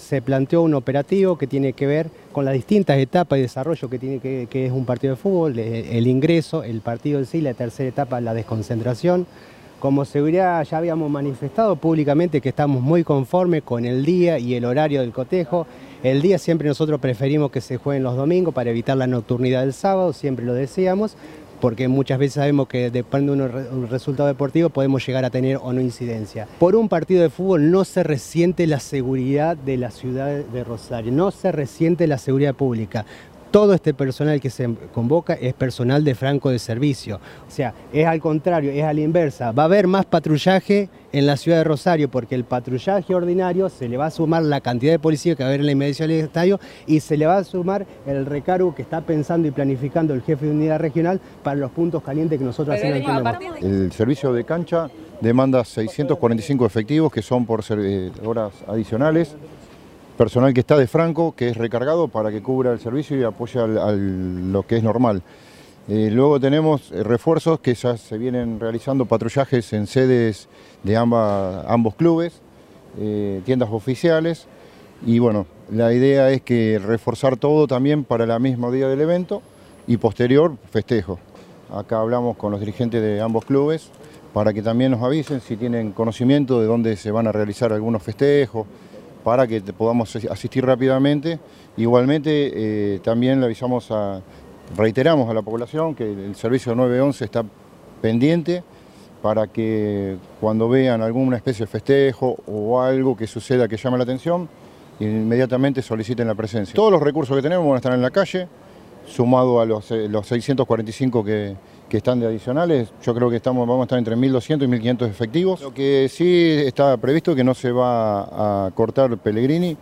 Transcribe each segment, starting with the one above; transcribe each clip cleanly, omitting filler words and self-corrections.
se planteó un operativo que tiene que ver con las distintas etapas de desarrollo que es un partido de fútbol, el ingreso, el partido en sí, la tercera etapa, la desconcentración. Como seguridad ya habíamos manifestado públicamente que estamos muy conformes con el día y el horario del cotejo. El día siempre nosotros preferimos que se jueguen los domingos para evitar la nocturnidad del sábado, siempre lo decíamos, porque muchas veces sabemos que depende de un resultado deportivo podemos llegar a tener o no incidencia. Por un partido de fútbol no se resiente la seguridad de la ciudad de Rosario, no se resiente la seguridad pública. Todo este personal que se convoca es personal de franco de servicio. O sea, es al contrario, es a la inversa. Va a haber más patrullaje en la ciudad de Rosario porque el patrullaje ordinario se le va a sumar la cantidad de policía que va a haber en la inmediación del estadio y se le va a sumar el recargo que está pensando y planificando el jefe de unidad regional para los puntos calientes que nosotros así no tenemos. El servicio de cancha demanda 645 efectivos que son por horas adicionales. Personal que está de franco, que es recargado para que cubra el servicio y apoye lo que es normal. Luego tenemos refuerzos que ya se vienen realizando patrullajes en sedes de ambos clubes, tiendas oficiales y bueno, la idea es que reforzar todo también para el mismo día del evento y posterior festejo. Acá hablamos con los dirigentes de ambos clubes para que también nos avisen si tienen conocimiento de dónde se van a realizar algunos festejos, para que podamos asistir rápidamente. Igualmente también le reiteramos a la población que el servicio 911 está pendiente para que cuando vean alguna especie de festejo o algo que suceda que llame la atención, inmediatamente soliciten la presencia. Todos los recursos que tenemos van a estar en la calle, sumado a los 645 que están de adicionales, yo creo que vamos a estar entre 1.200 y 1.500 efectivos. Lo que sí está previsto es que no se va a cortar Pellegrini,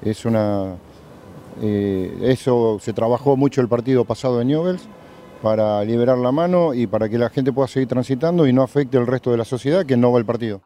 eso se trabajó mucho el partido pasado de Newell's para liberar la mano y para que la gente pueda seguir transitando y no afecte el resto de la sociedad que no va al partido.